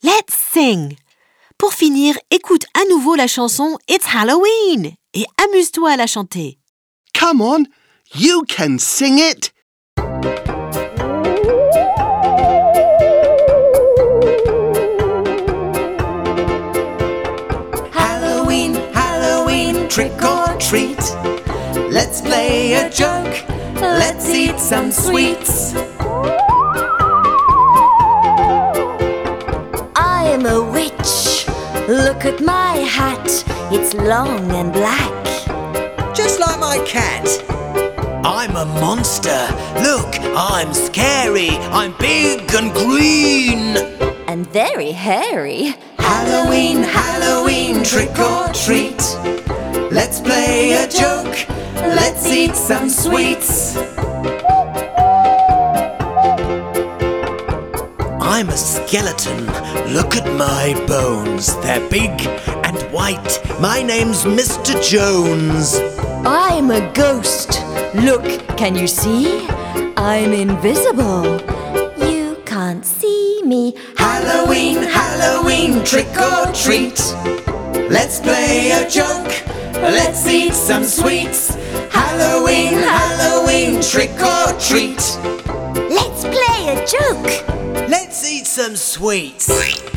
Let's sing! Pour finir, écoute à nouveau la chanson It's Halloween et amuse-toi à la chanter. Come on, you can sing it! Halloween, Halloween, trick or treat. Let's play a joke, let's eat some sweets. I'm a witch. Look at my hat. It's long and black. Just like my cat. I'm a monster. Look, I'm scary. I'm big and green. And very hairy. Halloween, Halloween, trick or treat. Let's play a joke, let's eat some sweets. I'm a skeleton. Look at my bones. They're big and white. My name's Mr. Jones. I'm a ghost. Look, can you see? I'm invisible. You can't see me. Halloween, Halloween, trick or treat. Let's play a joke, let's eat some sweets. Halloween, Halloween, trick or treat. Let's play a joke. Let's eat some sweets.